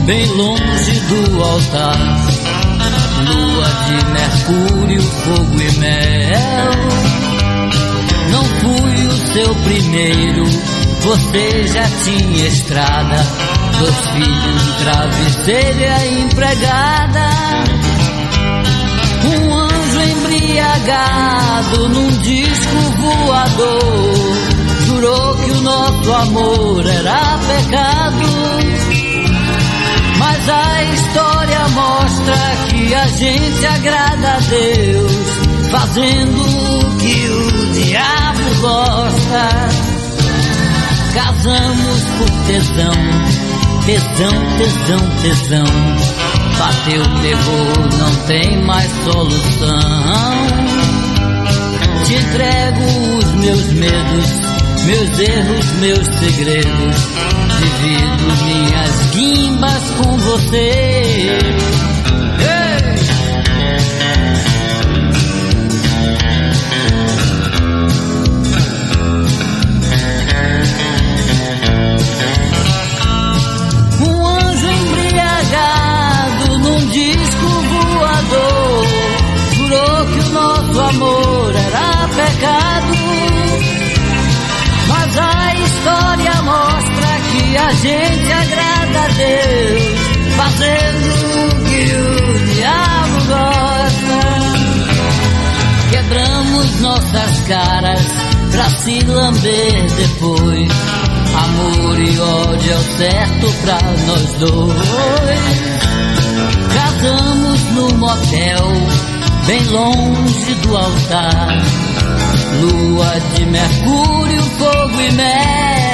bem longe do altar. Lua de mercúrio, fogo e mel. Não fui o seu primeiro, você já tinha estrada, 2 filhos, um travesseiro e a empregada. Um anjo embriagado num disco voador jurou que o nosso amor era pecado. Mas a história mostra que a gente agrada a Deus, fazendo o que o diabo gosta. Casamos por tesão, tesão, tesão, tesão. Bateu, pegou, não tem mais solução. Te entrego os meus medos, meus erros, meus segredos. Divido minhas guimbas com você. Um anjo embriagado num disco voador jurou que o nosso amor era pecado. Mas a história mostra que a gente agrada a Deus, fazendo o que o diabo gosta. Quebramos nossas caras pra se lamber depois. Amor e ódio é o certo pra nós dois. Casamos no motel, bem longe do altar. Lua de mercúrio, fogo e mel.